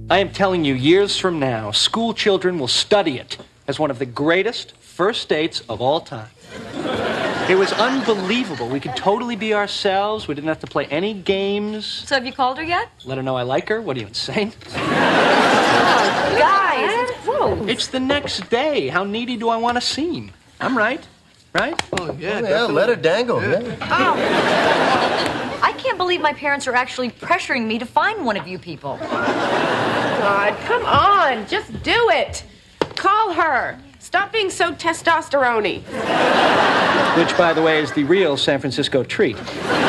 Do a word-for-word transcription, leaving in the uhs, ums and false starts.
I am telling you, years from now, school children will study it as one of the greatest first dates of all time. It was unbelievable. We could totally be ourselves. We didn't have to play any games. So have you called her yet? Let her know I like her. What are you, insane? Oh, guys, it's gross. It's the next day. How needy do I want to seem? I'm right. Right? Oh, yeah, Oh, yeah, let her dangle. Yeah. Oh. I can't believe my parents are actually pressuring me to find one of you people. God, come on. Just do it. Call her. Stop being so testosterone-y. Which, by the way, is the real San Francisco treat.